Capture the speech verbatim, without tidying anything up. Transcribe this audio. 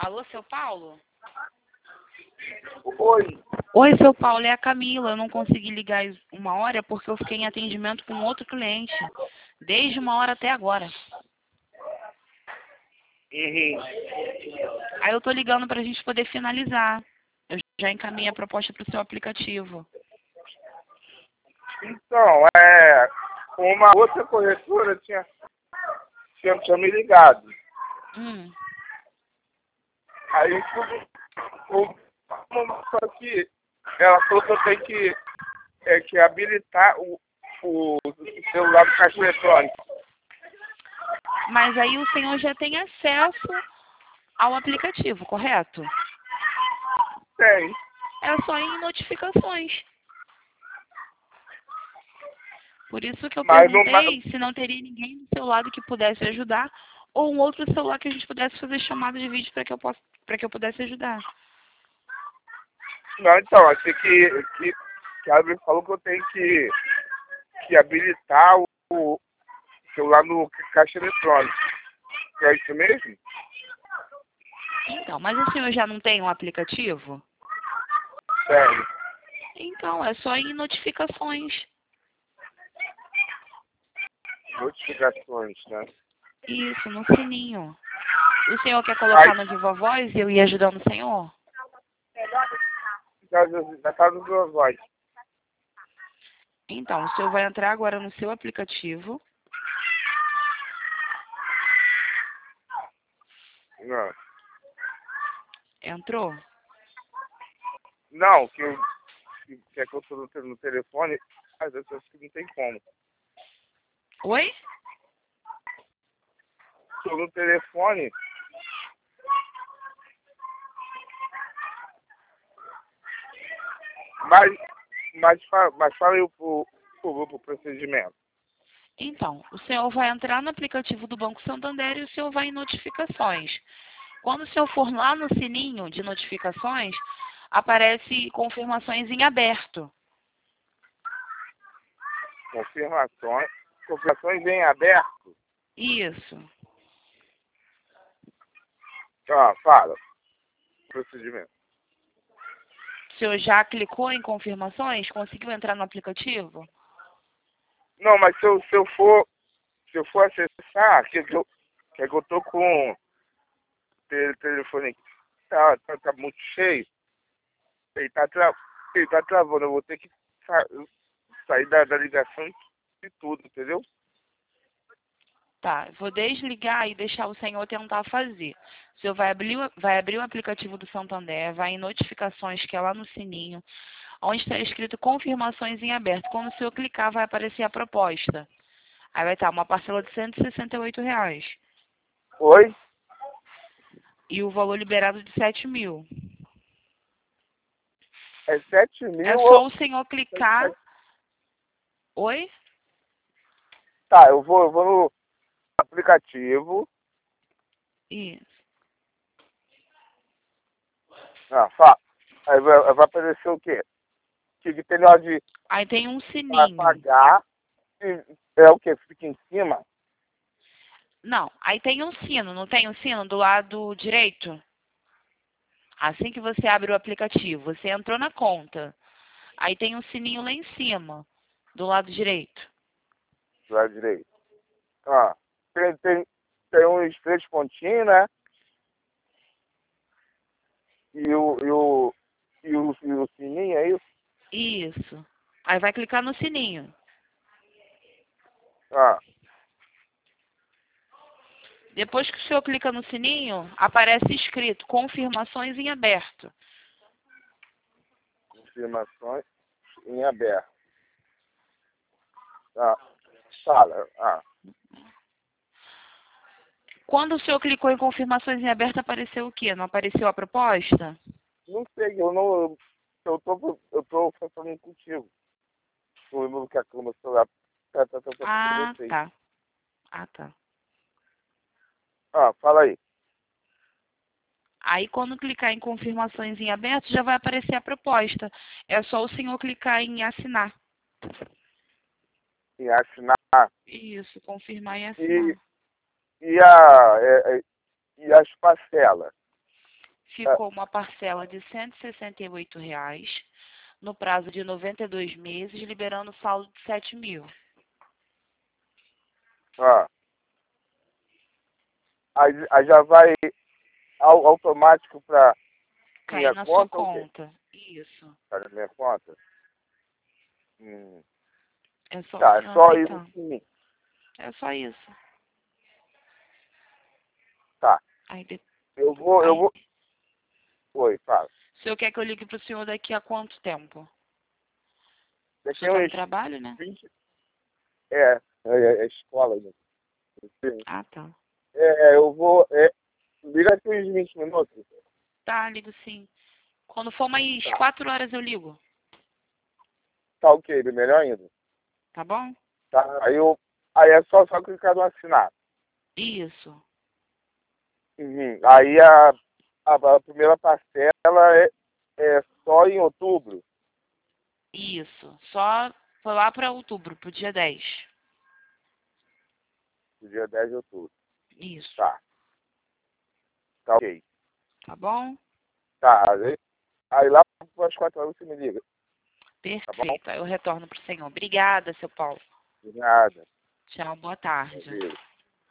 Alô, seu Paulo? Oi. Oi, seu Paulo, é a Camila. Eu não consegui ligar uma hora porque eu fiquei em atendimento com outro cliente. Desde uma hora até agora. Uhum. Aí eu tô ligando pra gente poder finalizar. Eu já encaminhei a proposta pro seu aplicativo. Então, é, uma outra corretora tinha, tinha, tinha me ligado. Hum. Aí o, o, só que ela falou que eu tenho que, é, que habilitar o, o, o celular do caixa eletrônico. Mas aí o senhor já tem acesso ao aplicativo, correto? Tem. É só ir em notificações. Por isso que eu Mas não, perguntei se não teria ninguém do seu lado que pudesse ajudar ou um outro celular que a gente pudesse fazer chamada de vídeo para que eu possa, para que eu pudesse ajudar. não, então, achei que, que, que a Abre falou que eu tenho que, que habilitar o, o celular no caixa eletrônico. É isso mesmo? Então, mas o senhor já não tem um aplicativo? Sério. Então, é só ir em notificações. Notificações, né? Isso, no sininho. O senhor quer colocar Ai. no Viva Voz e eu ir ajudando o senhor? Da casa dos meus avós. Então, o senhor vai entrar agora no seu aplicativo. Não. Entrou? Não, que eu que, que é que eu tô no, no telefone, às vezes eu acho que não tem como. Oi? Tô no telefone. Mas, mas, fa- mas fala aí o, o, o, o procedimento. Então, o senhor vai entrar no aplicativo do Banco Santander e o senhor vai em notificações. Quando o senhor for lá no sininho de notificações, aparece confirmações em aberto. Confirmações. Confirmações em aberto. Isso. Ah, fala. Procedimento. O senhor já clicou em confirmações? Conseguiu entrar no aplicativo? Não, mas se eu, se eu for. Se eu for acessar, que, que, eu, que é que eu tô com o te- telefone aqui. Tá, tá, tá muito cheio. Ele tá, tra... ele tá travando. Eu vou ter que sa... sair da, da ligação e tudo, entendeu? Tá, vou desligar e deixar o senhor tentar fazer. O senhor vai abrir, o- vai abrir o aplicativo do Santander, vai em notificações, que é lá no sininho, onde está escrito confirmações em aberto. Quando o senhor clicar, vai aparecer a proposta. Aí vai estar uma parcela de cento e sessenta e oito reais. Oi? E o valor liberado de sete mil. É sete mil É ou... só o senhor clicar. Oi? Tá, eu vou, eu vou no aplicativo. Isso. Ah, fala. Aí vai, vai aparecer o quê? Que que tem hora de Aí tem um sininho. pagar. E é o quê? Fica em cima? Não, aí tem um sino, não tem um sino do lado direito? Assim que você abre o aplicativo, você entrou na conta. Aí tem um sininho lá em cima, do lado direito. Do lado direito. Ah, tem, tem, tem uns três pontinhos, né? E o, e o, e o, e o sininho aí. Isso. Aí vai clicar no sininho. Ah, Depois que o senhor clica no sininho, aparece escrito confirmações em aberto. confirmações em aberto. Ah, fala. Ah, Quando o senhor clicou em confirmações em aberto, apareceu o quê? Não apareceu a proposta? não sei, eu não... Eu tô, eu tô falando contigo. Eu lembro que a câmera celular tá, tá, tá, tá com Ah, vocês. tá. Ah, tá. Ah, fala aí. Aí, quando clicar em confirmações em aberto, já vai aparecer a proposta. É só o senhor clicar em assinar. Em assinar. Isso, confirmar e E, assinar. e, a, é, é, e as parcelas. ficou uma parcela de cento e sessenta e oito reais, no prazo de noventa e dois meses, liberando saldo de sete mil. Ah. Aí, aí já vai au- automático para Cair minha na sua conta ou o quê? conta. Isso. Tá na minha conta? Hum. É só o Tá, é senhor só isso aceitar. sim. É só isso. Tá. Aí, de- Eu vou, eu aí, vou. Oi, fala. o senhor quer que eu ligue para o senhor daqui a quanto tempo? O Daqui senhor está no uns trabalho, né? vinte. É, é, é escola, né? Ah, tá. É, eu vou. É, liga aqui uns vinte minutos. Tá, ligo sim. Quando for mais Tá. quatro horas eu ligo. Tá ok, melhor ainda. Tá bom? Tá? Aí eu. Aí é só, só clicar no assinar. Isso. Uhum. Aí a, a, a primeira parcela é, é só em outubro. Isso. Só foi lá para outubro, pro dia dez. Do dia dez de outubro. Isso. Tá. Tá ok. Tá bom? Tá. Aí, aí lá às quatro horas você me liga. Tá bom? Perfeito. Aí eu retorno pro senhor. Obrigada, seu Paulo. De nada. Tchau, boa tarde. Valeu.